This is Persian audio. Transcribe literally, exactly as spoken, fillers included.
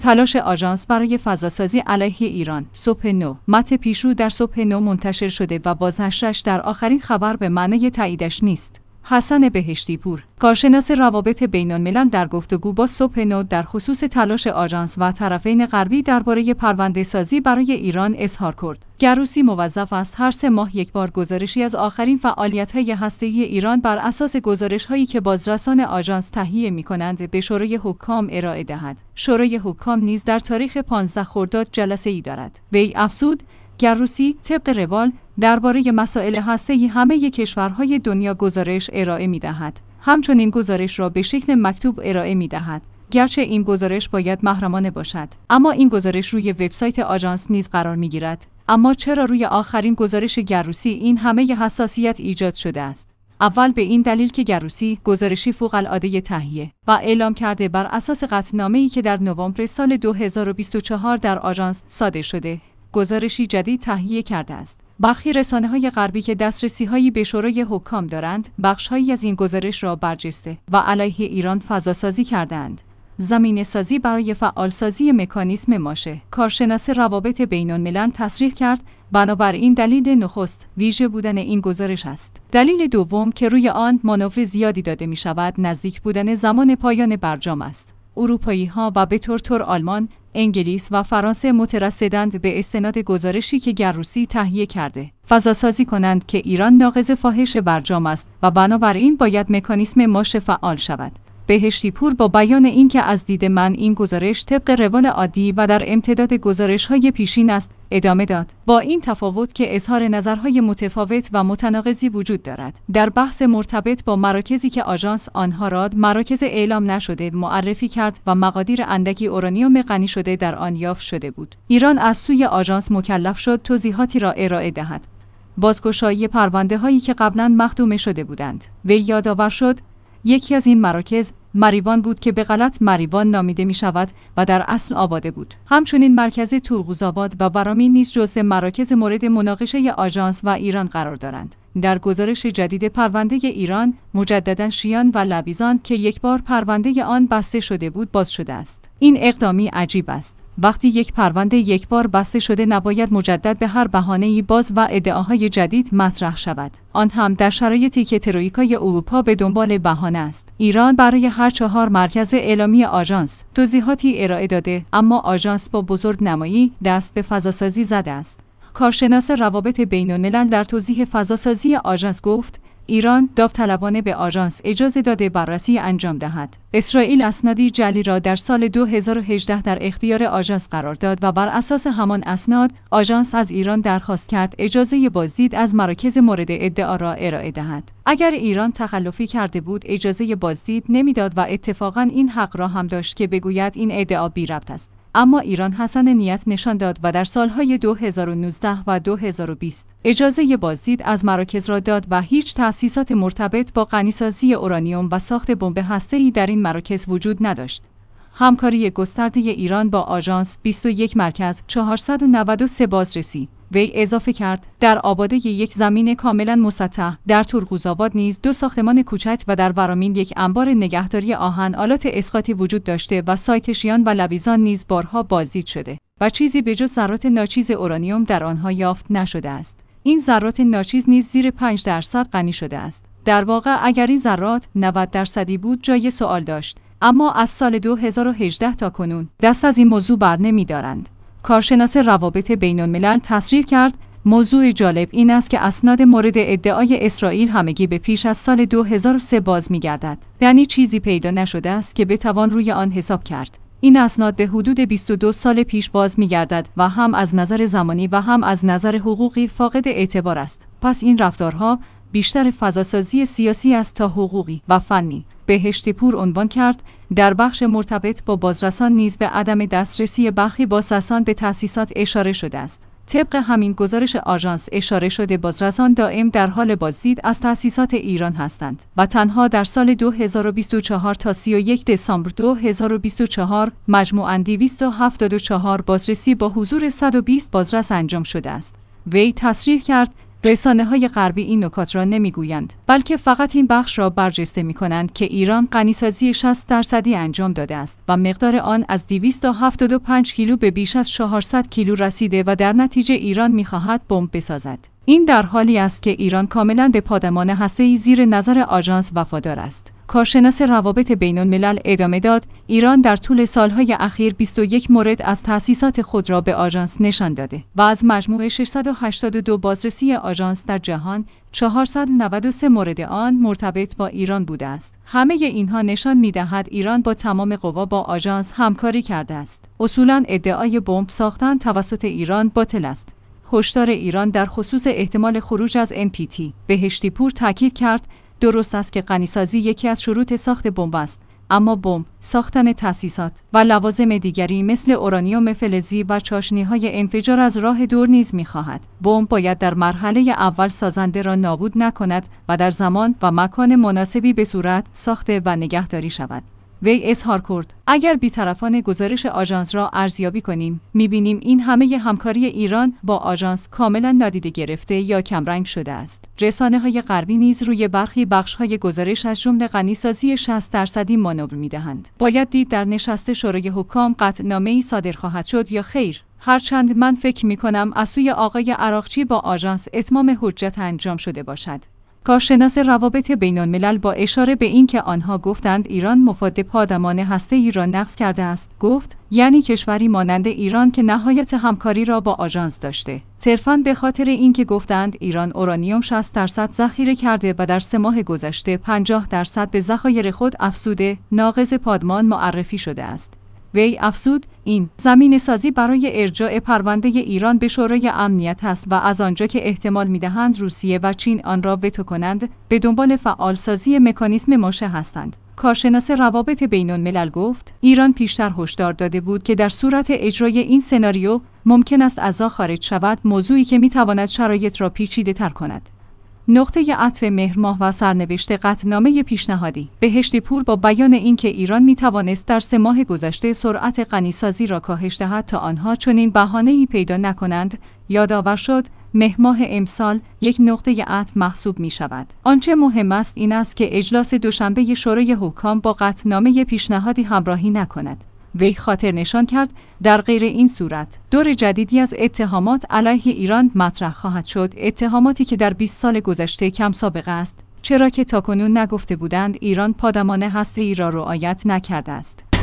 تلاش آژانس برای فضاسازی علیه ایران. صبح نو. متن پیشرو در صبح نو منتشر شده و بازنشرش در آخرین خبر به معنای تاییدش نیست. حسن بهشتی پور، کارشناس روابط بین‌الملل، در گفتگو با صبح نو در خصوص تلاش آژانس و طرفین غربی درباره پرونده‌سازی برای ایران اظهار کرد. گروسی موظف است هر سه ماه یک بار گزارشی از آخرین فعالیت‌های هسته‌ای ایران بر اساس گزارش‌هایی که بازرسان آژانس تهیه می‌کنند به شورای حکام ارائه دهد. شورای حکام نیز در تاریخ پانزده خرداد جلسه‌ای دارد. وی افزود: گروسی طبق روال درباره مسائل هسته‌ای همه کشورهای دنیا گزارش ارائه می‌دهد. همچنین گزارش را به شکل مکتوب ارائه می‌دهد. گرچه این گزارش باید محرمانه باشد، اما این گزارش روی وبسایت آژانس نیز قرار می‌گیرد. اما چرا روی آخرین گزارش گروسی این همه حساسیت ایجاد شده است؟ اول به این دلیل که گروسی گزارشی فوق‌العاده تهیه و اعلام کرده بر اساس قطعنامه‌ای که در نوامبر سال دو هزار و بیست و چهار در آژانس صادر شده، گزارشی جدید تهیه کرده است. برخی رسانه‌های غربی که دسترسی‌هایی به شورای حکام دارند، بخش‌هایی از این گزارش را برجسته و علیه ایران فضاسازی کردند. زمینه‌سازی برای فعالسازی مکانیسم ماشه. کارشناس روابط بین‌الملل تصریح کرد بنابراین دلیل نخست ویژه بودن این گزارش است. دلیل دوم که روی آن مانور زیادی داده می‌شود نزدیک بودن زمان پایان برجام است. اروپایی‌ها و به طور طور آلمان، انگلیس و فرانسه مترصدند به استناد گزارشی که گروسی تهیه کرده فضاسازی کنند که ایران ناقض فاحش برجام است و بنابراین باید مکانیسم ماشه فعال شود. بهشتی پور با بیان اینکه از دید من این گزارش طبق روال عادی و در امتداد گزارش‌های پیشین است، ادامه داد: با این تفاوت که اظهار نظرهای متفاوت و متناقضی وجود دارد. در بحث مرتبط با مراکزی که آژانس آنها را مراکز اعلام نشده معرفی کرد و مقادیر اندکی اورانیوم غنی شده در آن یافت شده بود، ایران از سوی آژانس مکلف شد توضیحاتی را ارائه دهد. بازگشایی پرونده‌هایی که قبلاً مخدوم شده بودند. وی یادآور شد یکی از این مراکز مریوان بود که به غلط مریوان نامیده می شود و در اصل آباده بود. همچنین مرکز تورغوزآباد و برامین نیز جزو مراکز مورد مناقشه آژانس و ایران قرار دارند. در گزارش جدید پرونده ایران، مجددا شیان و لویزان که یک بار پرونده آن بسته شده بود باز شده است. این اقدامی عجیب است. وقتی یک پرونده یک بار بسته شده نباید مجدد به هر بهانه‌ای باز و ادعاهای جدید مطرح شود. آن هم در شرایطی که ترویکای اروپا به دنبال بهانه است. ایران برای هر چهار مرکز اعلامی آژانس توضیحاتی ارائه داده، اما آژانس با بزرگنمایی دست به فضاسازی زده است. کارشناس روابط بین‌الملل در توضیح فضاسازی آژانس گفت: ایران داوطلبانه به آژانس اجازه داده بررسی انجام دهد. اسرائیل اسنادی جعلی را در سال دو هزار و هجده در اختیار آژانس قرار داد و بر اساس همان اسناد آژانس از ایران درخواست کرد اجازه بازدید از مراکز مورد ادعا را ارائه دهد. اگر ایران تخلفی کرده بود اجازه بازدید نمیداد و اتفاقاً این حق را هم داشت که بگوید این ادعا بی ربط است. اما ایران حسن نیت نشان داد و در سالهای دو هزار و نوزده و دو هزار و بیست اجازه بازدید از مراکز را داد و هیچ تأسیسات مرتبط با غنیسازی اورانیوم و ساخت بمب هسته‌ای در این مراکز وجود نداشت. همکاری گسترده ایران با آژانس بیست و یک مرکز چهارصد و نود و سه بازرسی. وی اضافه کرد در آباده یک زمین کاملا مسطح، در تورغوزآباد نیز دو ساختمان کوچک و در ورامین یک انبار نگهداری آهن آلات اسقاطی وجود داشته و سایت شیان و لویزان نیز بارها بازدید شده و چیزی به جز ذرات ناچیز اورانیوم در آنها یافت نشده است. این ذرات ناچیز نیز زیر پنج درصد غنی شده است. در واقع اگر این ذرات نود درصدی بود جای سوال داشت، اما از سال دو هزار و هجده تا کنون دست از این موضوع بر نمی‌دارند. کارشناس روابط بین‌الملل تصریح کرد موضوع جالب این است که اسناد مورد ادعای اسرائیل همگی به پیش از سال دو هزار و سه باز می‌گردد. یعنی چیزی پیدا نشده است که بتوان روی آن حساب کرد. این اسناد به حدود بیست و دو سال پیش باز می‌گردد و هم از نظر زمانی و هم از نظر حقوقی فاقد اعتبار است. پس این رفتارها بیشتر فضاسازی سیاسی است تا حقوقی و فنی. بهشتی پور عنوان کرد در بخش مرتبط با بازرسان نیز به عدم دسترسی برخی بازرسان به تأسیسات اشاره شده است. طبق همین گزارش آژانس اشاره شده بازرسان دائم در حال بازدید از تأسیسات ایران هستند و تنها در سال دو هزار و بیست و چهار تا سی و یک دسامبر دو هزار و بیست و چهار مجموعاً دویست و هفتاد و چهار بازرسی با حضور صد و بیست بازرس انجام شده است. وی تصریح کرد رسانه‌های غربی این نکات را نمیگویند، بلکه فقط این بخش را برجسته می‌کنند که ایران غنیسازی شصت درصدی انجام داده است و مقدار آن از دویست و هفتاد و پنج کیلو به بیش از چهارصد کیلو رسیده و در نتیجه ایران می‌خواهد بمب بسازد. این در حالی است که ایران کاملاً به پادمان هسته‌ای زیر نظر آژانس وفادار است. کارشناس روابط بین‌الملل ادامه داد: ایران در طول سالهای اخیر بیست و یک مورد از تأسیسات خود را به آژانس نشان داده و از مجموع ششصد و هشتاد و دو بازرسی آژانس در جهان، چهارصد و نود و سه مورد آن مرتبط با ایران بوده است. همه اینها نشان می‌دهد ایران با تمام قوا با آژانس همکاری کرده است. اصولاً ادعای بمب ساختن توسط ایران باطل است. هشدار ایران در خصوص احتمال خروج از ان پی تی. بهشتی پور تاکید کرد: درست است که غنیسازی یکی از شروط ساخت بمب است، اما بمب، ساختن تأسیسات و لوازم دیگری مثل اورانیوم فلزی و چاشنی‌های انفجار از راه دور نیز می‌خواهد. بمب باید در مرحله اول سازنده را نابود نکند و در زمان و مکان مناسبی به صورت ساخته و نگهداری شود. وی اظهار کرد: اگر بی‌طرفانه گزارش آژانس را ارزیابی کنیم، می‌بینیم این همه همکاری ایران با آژانس کاملا نادیده گرفته یا کمرنگ شده است. رسانه‌های غربی نیز روی برخی بخش‌های گزارش از جمله غنیسازی شصت درصدی مانور می‌دهند. باید دید در نشست شورای حکام قطعنامه‌ای صادر خواهد شد یا خیر. هرچند من فکر می‌کنم از سوی آقای عراقچی با آژانس اتمام حجت انجام شده باشد. کارشناس روابط بین‌الملل با اشاره به اینکه آنها گفتند ایران مفاد پادمان هسته‌ای را نقض کرده است، گفت: یعنی کشوری مانند ایران که نهایت همکاری را با آژانس داشته، صرفاً به خاطر اینکه گفتند ایران اورانیوم شصت درصد ذخیره کرده و در سه ماه گذشته پنجاه درصد به ذخایر خود افزوده، ناقض پادمان معرفی شده است. وی افزود: این زمینه سازی برای ارجاع پرونده ایران به شورای امنیت است و از آنجا که احتمال می‌دهند روسیه و چین آن را وتو کنند، به دنبال فعال سازی مکانیزم ماشه هستند. کارشناس روابط بین‌الملل گفت: ایران پیشتر هشدار داده بود که در صورت اجرای این سناریو ممکن است عزا خارج شود، موضوعی که می‌تواند شرایط را پیچیده‌تر کند. نقطه عطف مهرماه و سرنوشت قطعنامه پیشنهادی. بهشتی پور با بیان اینکه ایران می توانست در سه ماه گذشته سرعت غنیسازی را کاهش دهد تا آنها چنین بهانه‌ای پیدا نکنند، یادآور شد مهرماه امسال یک نقطه عطف محسوب می شود. آنچه مهم است این است که اجلاس دوشنبه شورای حکام با قطعنامه پیشنهادی همراهی نکند. وی خاطر نشان کرد در غیر این صورت دور جدیدی از اتهامات علیه ایران مطرح خواهد شد، اتهاماتی که در بیست سال گذشته کم سابقه است، چرا که تاکنون نگفته بودند ایران پادمان هسته‌ای را رعایت نکرده است.